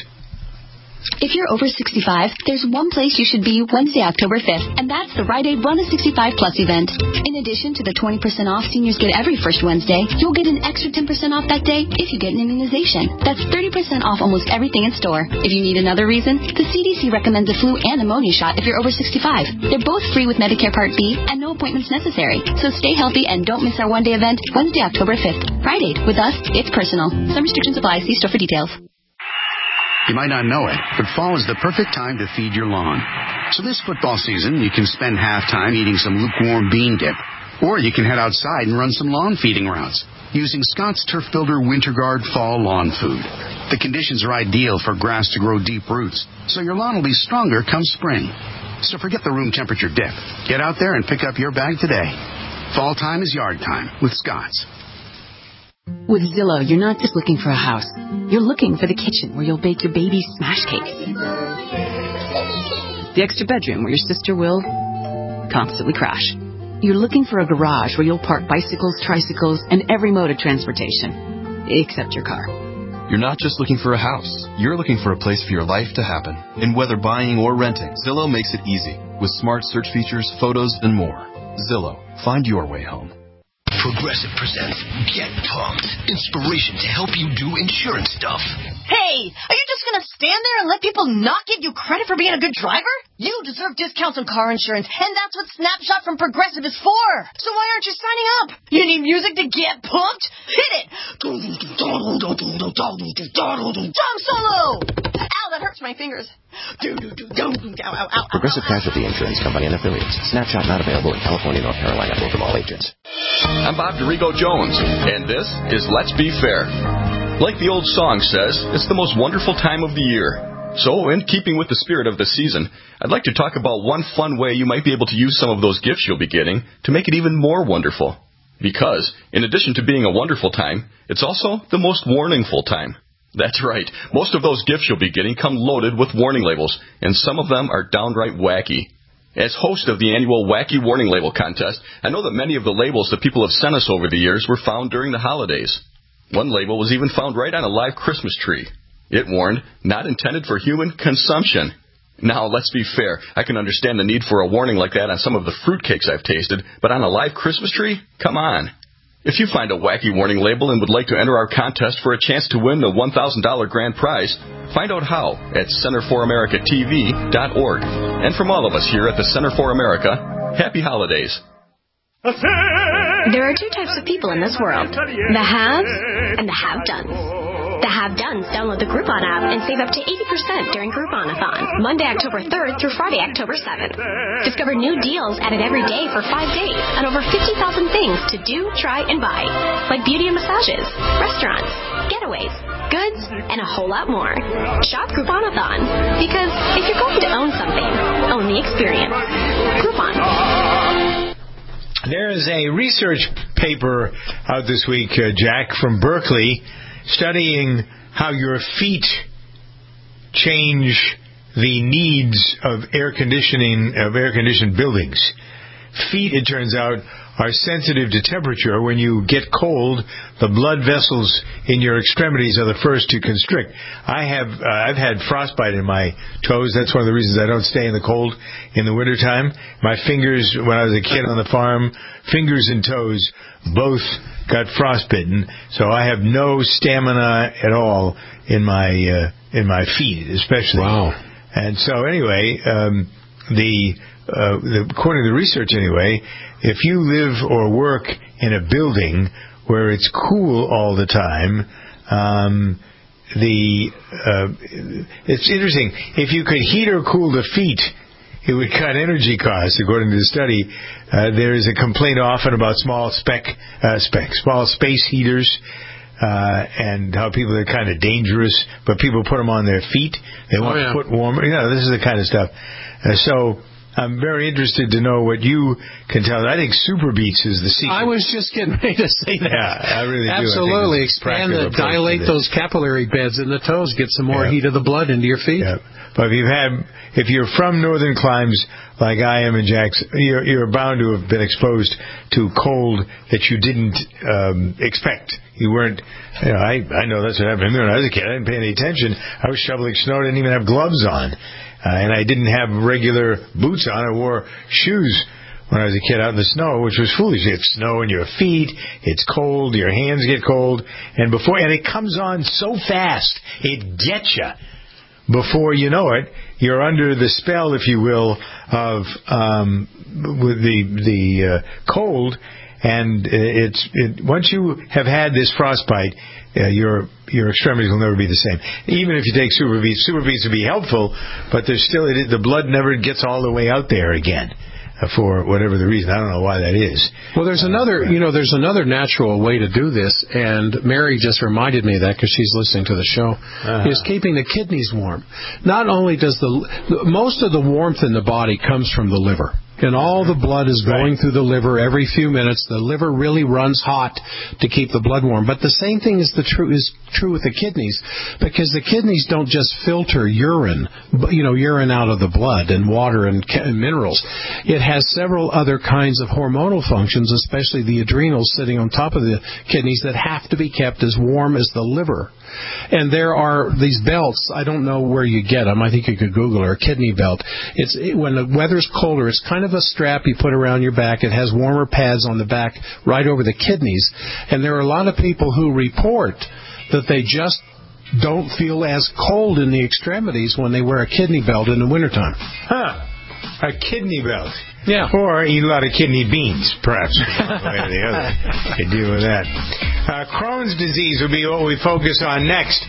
If you're over sixty-five, there's one place you should be Wednesday, October fifth, and that's the Rite Aid Run a sixty-five Plus event. In addition to the twenty percent off seniors get every first Wednesday, you'll get an extra ten percent off that day if you get an immunization. That's thirty percent off almost everything in store. If you need another reason, the C D C recommends a flu and pneumonia shot if you're over sixty-five. They're both free with Medicare Part B and no appointments necessary. So stay healthy and don't miss our one-day event, Wednesday, October fifth. Rite Aid. With us, it's personal. Some restrictions apply. See store for details. You might not know it, but fall is the perfect time to feed your lawn. So this football season, you can spend half time eating some lukewarm bean dip, or you can head outside and run some lawn feeding routes using Scott's Turf Builder Winter Guard Fall Lawn Food. The conditions are ideal for grass to grow deep roots, so your lawn will be stronger come spring. So forget the room temperature dip. Get out there and pick up your bag today. Fall time is yard time with Scott's. With Zillow, you're not just looking for a house. You're looking for the kitchen where you'll bake your baby's smash cakes. The extra bedroom where your sister will constantly crash. You're looking for a garage where you'll park bicycles, tricycles, and every mode of transportation, except your car. You're not just looking for a house. You're looking for a place for your life to happen. And whether buying or renting, Zillow makes it easy with smart search features, photos, and more. Zillow. Find your way home. Progressive presents Get Pumped. Inspiration to help you do insurance stuff. Hey, are you just going to stand there and let people not give you credit for being a good driver? You deserve discounts on car insurance, and that's what Snapshot from Progressive is for. So why aren't you signing up? You need music to get pumped? Hit it! Drum solo! Ow, that hurts my fingers. Progressive Casualty Insurance Company and Affiliates. Snapshot not available in California, North Carolina, or from all agents. I'm Bob DeRigo Jones, and this is Let's Be Fair. Like the old song says, it's the most wonderful time of the year. So, in keeping with the spirit of the season, I'd like to talk about one fun way you might be able to use some of those gifts you'll be getting to make it even more wonderful. Because, in addition to being a wonderful time, it's also the most warningful time. That's right. Most of those gifts you'll be getting come loaded with warning labels, and some of them are downright wacky. As host of the annual Wacky Warning Label Contest, I know that many of the labels that people have sent us over the years were found during the holidays. One label was even found right on a live Christmas tree. It warned, not intended for human consumption. Now, let's be fair. I can understand the need for a warning like that on some of the fruitcakes I've tasted, but on a live Christmas tree? Come on. If you find a wacky warning label and would like to enter our contest for a chance to win the one thousand dollars grand prize, find out how at Center for America T V dot org. And from all of us here at the Center for America, happy holidays. There are two types of people in this world, the haves and the have-dones. The have-dones download the Groupon app and save up to eighty percent during Grouponathon, Monday, October third through Friday, October seventh. Discover new deals added every day for five days on over fifty thousand things to do, try, and buy, like beauty and massages, restaurants, getaways, goods, and a whole lot more. Shop Grouponathon, because if you're going to own something, own the experience. Groupon. There is a research paper out this week, uh, Jack, from Berkeley, studying how your feet change the needs of air conditioning, of air-conditioned buildings. Feet, it turns out, are sensitive to temperature. When you get cold, the blood vessels in your extremities are the first to constrict. I have, uh, I've had frostbite in my toes. That's one of the reasons I don't stay in the cold in the wintertime. My fingers, when I was a kid on the farm, fingers and toes both got frostbitten, so I have no stamina at all in my uh, in my feet, especially. Wow. And so anyway, um, the, uh, the according to the research anyway, if you live or work in a building where it's cool all the time, um, the uh, it's interesting. If you could heat or cool the feet, it would cut energy costs, according to the study. Uh, there is a complaint often about small spec, uh, spec, small space heaters, uh, and how people are kind of dangerous, but people put them on their feet. They want oh, yeah. to put warmer. You know, this is the kind of stuff. Uh, so I'm very interested to know what you can tell. I think Super Beats is the secret. I was just getting ready to say that. Yeah, I really do. Absolutely. Expand the, dilate those capillary beds in the toes, get some more yeah. heat of the blood into your feet. Yeah. But if you've had, if you're from northern climes like I am in Jack's, you're, you're bound to have been exposed to cold that you didn't um, expect. You weren't, you know, I, I know that's what happened to me when I was a kid. I didn't pay any attention. I was shoveling snow. I didn't even have gloves on. Uh, and I didn't have regular boots on. I wore shoes when I was a kid out in the snow, which was foolish. It's snow in your feet. It's cold. Your hands get cold. And before, and it comes on so fast. It gets you. Before you know it, you're under the spell, if you will, of um, with the the uh, cold, and it's it, once you have had this frostbite, uh, your your extremities will never be the same. Even if you take Super Beats, Super Beats will be helpful, but there's still it, the blood never gets all the way out there again. For whatever the reason, I don't know why that is. Well, there's another, you know, there's another natural way to do this, and Mary just reminded me of that because she's listening to the show. Uh-huh. Is keeping the kidneys warm. Not only does the most of the warmth in the body comes from the liver. And all the blood is going right. through the liver every few minutes. The liver really runs hot to keep the blood warm. But the same thing is the true is true with the kidneys, because the kidneys don't just filter urine, you know, urine out of the blood and water and, and minerals. It has several other kinds of hormonal functions, especially the adrenals sitting on top of the kidneys, that have to be kept as warm as the liver. And there are these belts. I don't know where you get them. I think you could Google her, a kidney belt. It's it, when the weather's colder, it's kind of a strap you put around your back. It has warmer pads on the back right over the kidneys. And there are a lot of people who report that they just don't feel as cold in the extremities when they wear a kidney belt in the wintertime. Huh. A kidney belt. Yeah. Or eat a lot of kidney beans, perhaps. One way or the other. You deal with that. Uh, Crohn's disease will be what we focus on next.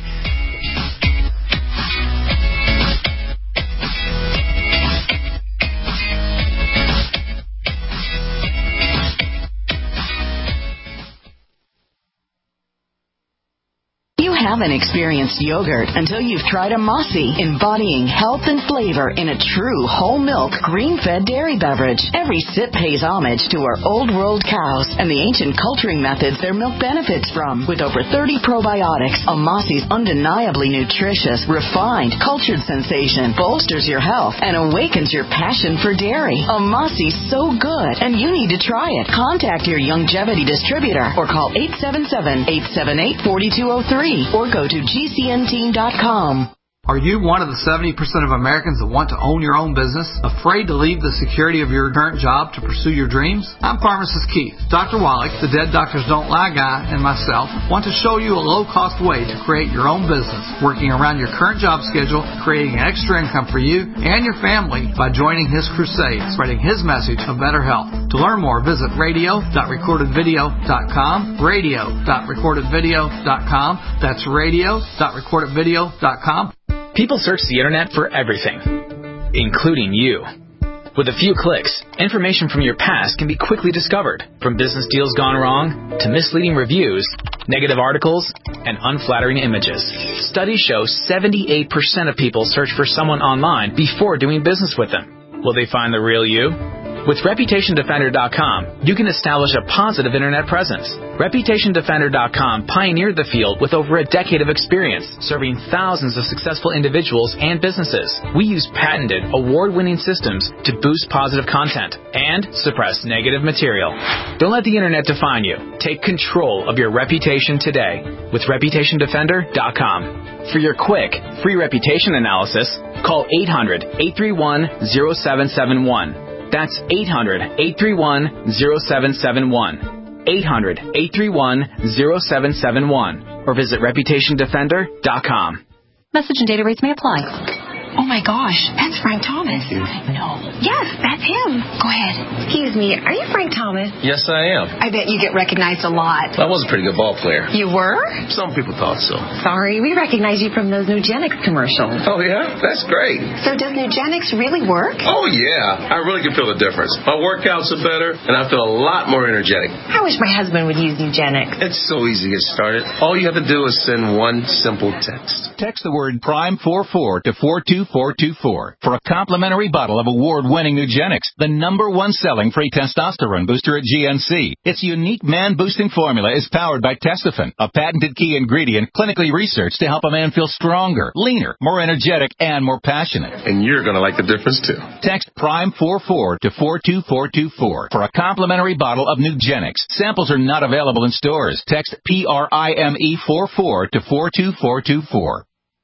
haven't experienced yogurt until you've tried a Mossy, embodying health and flavor in a true whole milk, green-fed dairy beverage. Every sip pays homage to our old world cows and the ancient culturing methods their milk benefits from. With over thirty probiotics, a Mossy's undeniably nutritious, refined, cultured sensation bolsters your health and awakens your passion for dairy. A Mossy's so good, and you need to try it. Contact your Youngevity distributor or call eight seven seven, eight seven eight, four two zero three or go to G C N team dot com. Are you one of the seventy percent of Americans that want to own your own business? Afraid to leave the security of your current job to pursue your dreams? I'm Pharmacist Keith. Doctor Wallach, the Dead Doctors Don't Lie guy, and myself want to show you a low-cost way to create your own business, working around your current job schedule, creating extra income for you and your family by joining his crusade, spreading his message of better health. To learn more, visit radio dot recorded video dot com, radio dot recorded video dot com. That's radio dot recorded video dot com. People search the internet for everything, including you. With a few clicks, information from your past can be quickly discovered, from business deals gone wrong to misleading reviews, negative articles, and unflattering images. Studies show seventy-eight percent of people search for someone online before doing business with them. Will they find the real you? With Reputation Defender dot com, you can establish a positive internet presence. Reputation Defender dot com pioneered the field with over a decade of experience, serving thousands of successful individuals and businesses. We use patented, award-winning systems to boost positive content and suppress negative material. Don't let the internet define you. Take control of your reputation today with Reputation Defender dot com. For your quick, free reputation analysis, call eight hundred, eight three one, zero seven seven one. That's eight hundred, eight three one, zero seven seven one. eight hundred, eight three one, zero seven seven one. Or visit Reputation Defender dot com. Message and data rates may apply. Oh my gosh, that's Frank Thomas. No. Yes, that's him. Go ahead. Excuse me, are you Frank Thomas? Yes, I am. I bet you get recognized a lot. I was a pretty good ball player. You were? Some people thought so. Sorry, we recognize you from those Nugenix commercials. Oh, yeah? That's great. So does Nugenix really work? Oh, yeah. I really can feel the difference. My workouts are better, and I feel a lot more energetic. I wish my husband would use Nugenix. It's so easy to get started. All you have to do is send one simple text. Text the word Prime forty-four to four two four two four for a complimentary bottle of award-winning Nugenix, the number one selling free testosterone booster at G N C. Its unique man-boosting formula is powered by Testofen, a patented key ingredient clinically researched to help a man feel stronger, leaner, more energetic, and more passionate. And you're going to like the difference, too. Text Prime forty-four to four two four two four for a complimentary bottle of Nugenix. Samples are not available in stores. Text P R I M E forty-four to four two four two four.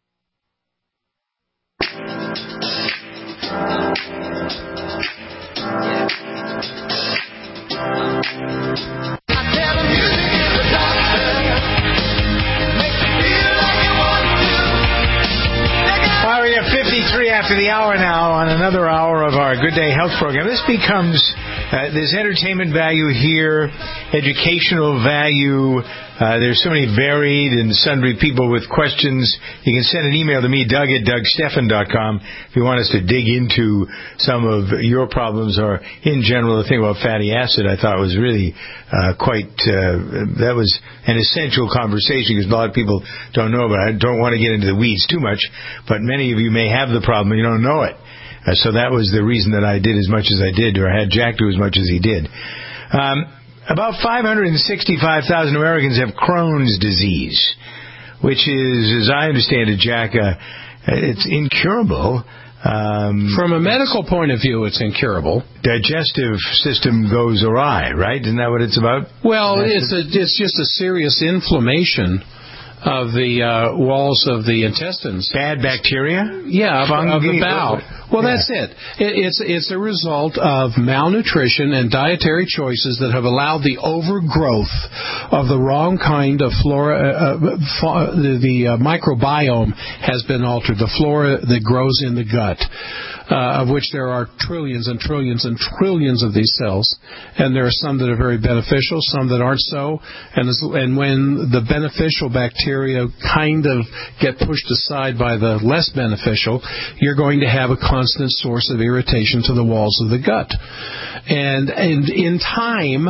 Well, we have fifty-three after the hour now on another hour of our Good Day Health program. This becomes, uh, there's entertainment value here, educational value. Uh, there's so many varied and sundry people with questions. You can send an email to me, Doug at Doug Stephan dot com, if you want us to dig into some of your problems, or in general, the thing about fatty acid I thought was really uh, quite, uh, that was an essential conversation, because a lot of people don't know about it. I don't want to get into the weeds too much, but many of you may have the problem and you don't know it. Uh, so that was the reason that I did as much as I did, or had Jack do as much as he did. Um, About five hundred sixty-five thousand Americans have Crohn's disease, which is, as I understand it, Jack, uh, it's incurable. Um, From a medical point of view, it's incurable. Digestive system goes awry, right? Isn't that what it's about? Well, it's a, it's just a serious inflammation of the uh, walls of the intestines. Bad bacteria? Yeah, Fungi? of the bowel. Well, yeah. That's it. it. It's it's a result of malnutrition and dietary choices that have allowed the overgrowth of the wrong kind of flora. Uh, uh, the the uh, microbiome has been altered. The flora that grows in the gut, uh, of which there are trillions and trillions and trillions of these cells, and there are some that are very beneficial, some that aren't so. And as, and when the beneficial bacteria kind of get pushed aside by the less beneficial, you're going to have a constant source of irritation to the walls of the gut. And, and in time,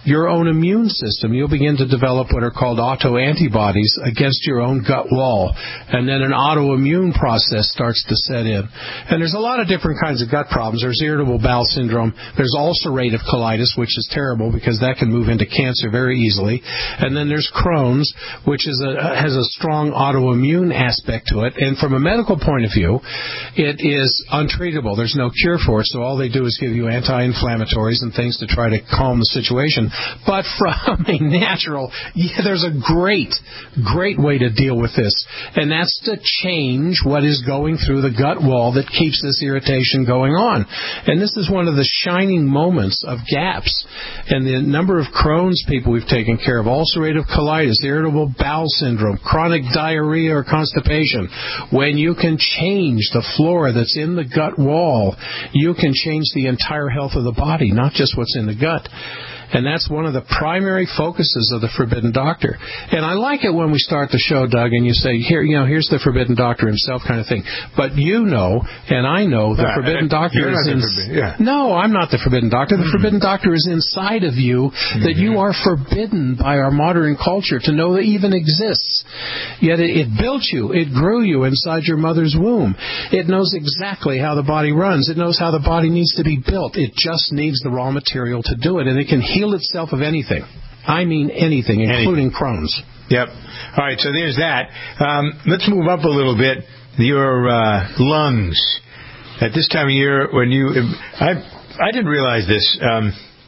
your own immune system. You'll begin to develop what are called autoantibodies against your own gut wall. And then an autoimmune process starts to set in. And there's a lot of different kinds of gut problems. There's irritable bowel syndrome. There's ulcerative colitis, which is terrible because that can move into cancer very easily. And then there's Crohn's, which is a, has a strong autoimmune aspect to it. And from a medical point of view, it is untreatable. There's no cure for it, so all they do is give you anti-inflammatories and things to try to calm the situation. But from a natural, yeah, there's a great, great way to deal with this, and that's to change what is going through the gut wall that keeps this irritation going on. And this is one of the shining moments of GAPS. And the number of Crohn's people we've taken care of, ulcerative colitis, irritable bowel syndrome, chronic diarrhea or constipation. When you can change the flora that's in the gut wall, you can change the entire health of the body, not just what's in the gut. And that's one of the primary focuses of the Forbidden Doctor. And I like it when we start the show, Doug, and you say, "Here, you know, here's the Forbidden Doctor himself," kind of thing. But you know, and I know, the no, Forbidden Doctor is in. Yeah. No, I'm not the Forbidden Doctor. The mm-hmm. Forbidden Doctor is inside of you. Mm-hmm. That you are forbidden by our modern culture to know that even exists. Yet it, it built you. It grew you inside your mother's womb. It knows exactly how the body runs. It knows how the body needs to be built. It just needs the raw material to do it, and it can heal itself of anything. I mean anything, including anything. Crohn's. Yep. All right, so there's that. Um, let's move up a little bit. Your uh, lungs. At this time of year, when you... I I didn't realize this. Um,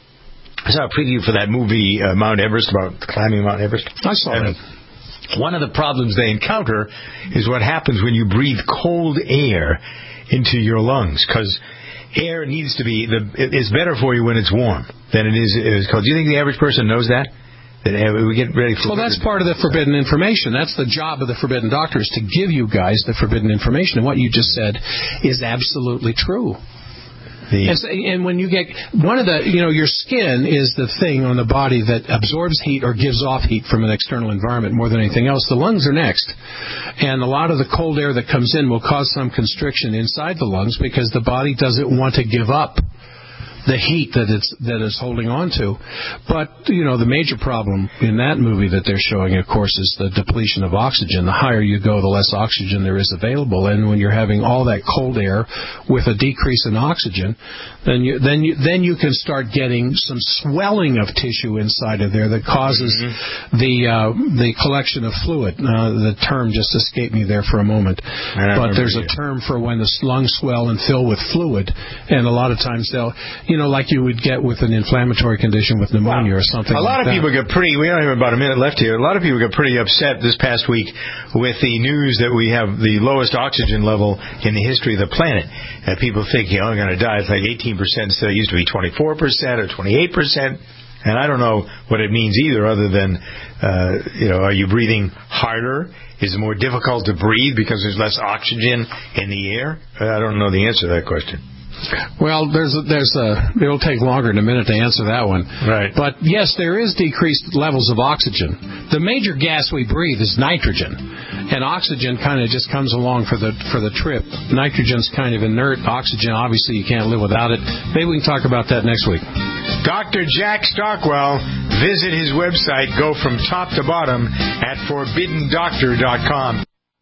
I saw a preview for that movie, uh, Mount Everest, about climbing Mount Everest. I saw and it. One of the problems they encounter is what happens when you breathe cold air into your lungs, because air needs to be, the, it's better for you when it's warm than it is, is cold. Do you think the average person knows that? That we get ready for well, that's part of the forbidden information. That's the job of the Forbidden Doctor, is to give you guys the forbidden information. And what you just said is absolutely true. The, and, so, and when you get one of the, you know, your skin is the thing on the body that absorbs heat or gives off heat from an external environment more than anything else. The lungs are next. And a lot of the cold air that comes in will cause some constriction inside the lungs because the body doesn't want to give up the heat that it's that it's holding on to. But, you know, the major problem in that movie that they're showing, of course, is the depletion of oxygen. The higher you go, the less oxygen there is available. And when you're having all that cold air with a decrease in oxygen, then you then you then you can start getting some swelling of tissue inside of there that causes mm-hmm. the uh, the collection of fluid. Uh, the term just escaped me there for a moment. But there's a term for when the lungs swell and fill with fluid, and a lot of times they'll, you know, like you would get with an inflammatory condition with pneumonia wow. or something. A lot like of that. people get pretty. We only have about a minute left here. A lot of people get pretty upset this past week with the news that we have the lowest oxygen level in the history of the planet. And people think you're only going to die. It's like eighteen percent instead. It used to be twenty-four percent or twenty-eight percent. And I don't know what it means either, other than, uh, you know, are you breathing harder? Is it more difficult to breathe because there's less oxygen in the air? I don't know the answer to that question. Well, there's a, there's a, it'll take longer than a minute to answer that one. Right. But yes, there is decreased levels of oxygen. The major gas we breathe is nitrogen, and oxygen kind of just comes along for the for the trip. Nitrogen's kind of inert. Oxygen, obviously, you can't live without it. Maybe we can talk about that next week. Doctor Jack Stockwell, visit his website. Go from top to bottom at forbidden doctor dot com.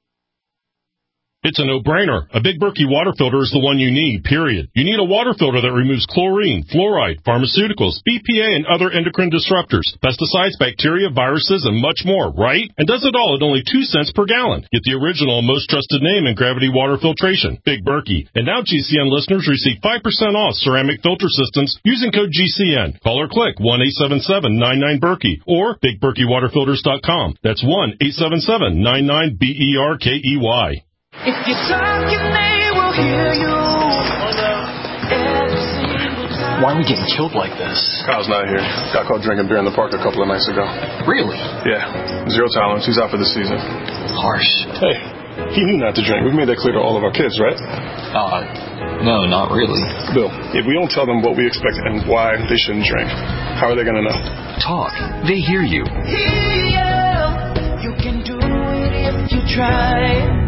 It's a no-brainer. A Big Berkey water filter is the one you need, period. You need a water filter that removes chlorine, fluoride, pharmaceuticals, B P A, and other endocrine disruptors, pesticides, bacteria, viruses, and much more, right? And does it all at only two cents per gallon. Get the original and most trusted name in gravity water filtration, Big Berkey. And now G C N listeners receive five percent off ceramic filter systems using code G C N. Call or click one eight seven seven nine nine Berkey or big berkey water filters dot com. That's one eight seven seven nine nine B E R K E Y. If you talk, they will hear you. Why are we getting killed like this? Kyle's not here. Got caught drinking beer in the park a couple of nights ago. Really? Yeah. Zero tolerance. He's out for the season. Harsh. Hey, he knew not to drink. We've made that clear to all of our kids, right? Uh, no, not really. Bill, if we don't tell them what we expect and why they shouldn't drink, how are they going to know? Talk. They hear you. Hear you. You can do it if you try.